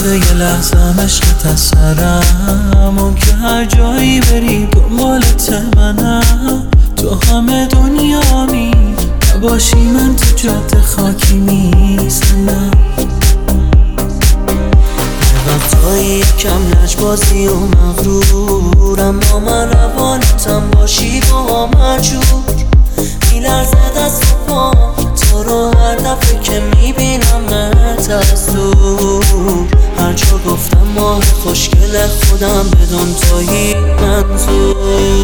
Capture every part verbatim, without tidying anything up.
رفته یه لحظه عشقت از سرم، اون که هر جایی بری دنبالت منم. تو همه دنیامی نباشی من تو جاده خاکی نیستم. وقتایی کم لجبازی و مغرورم، اما من روانتم باشی با مجبور. میلرزه دست و پا تو رو هر دفعه که میبینمت از دور. هر جا گفتم ماه خوشگل خودم بدون تویی منظور.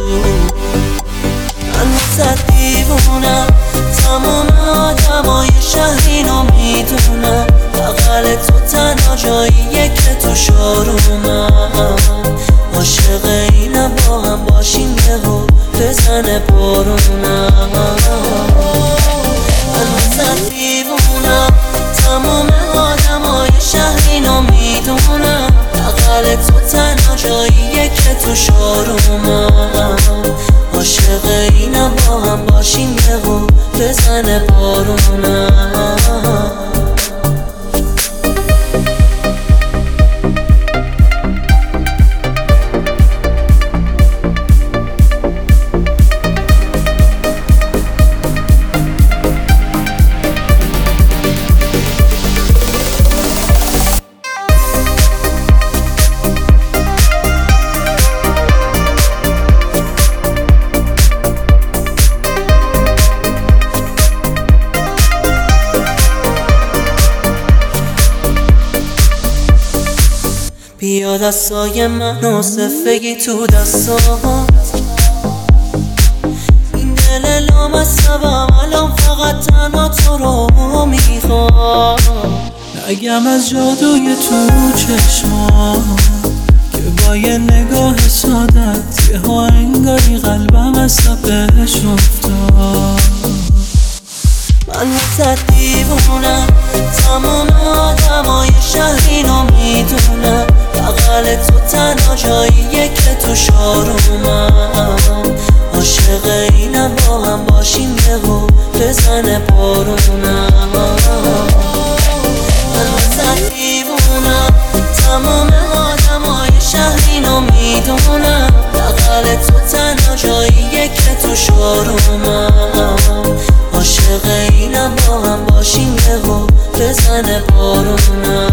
من واسه دیوونم، تمام آدمای شهر اینو میدونم. بغل تو تنها جاییه که تو شارومم. عاشق اینم با هم باشیم یهو بزنه بارونم. من واسه دیوونم، تمام آدمای شهر اینو میدونم. بغل تو تنها جاییه که تو شارومم. عاشق اینم با هم باشیم یهو بزنه بارونم. بیا دستای من و صفگی تو دستات. این دل لامصبم الان فقط تنها تو رو میخواد. نگم از جادوی تو چشمان که با یه نگاه سادت یه ها انگاری قلبم از تپش افتاد. من واسه دیوونم، تمام آدمای شهر اینو میدونم. بغل تو تنها جاییه که تو شارومم. عاشق اینم با هم باشیم یهو بزنه بارونم. من واسه دیوونم، تمام آدمای شهر اینو میدونم. بغل تو تنها جاییه که تو شارومم. عاشق اینم با هم باشیم یهو بزنه بارونم.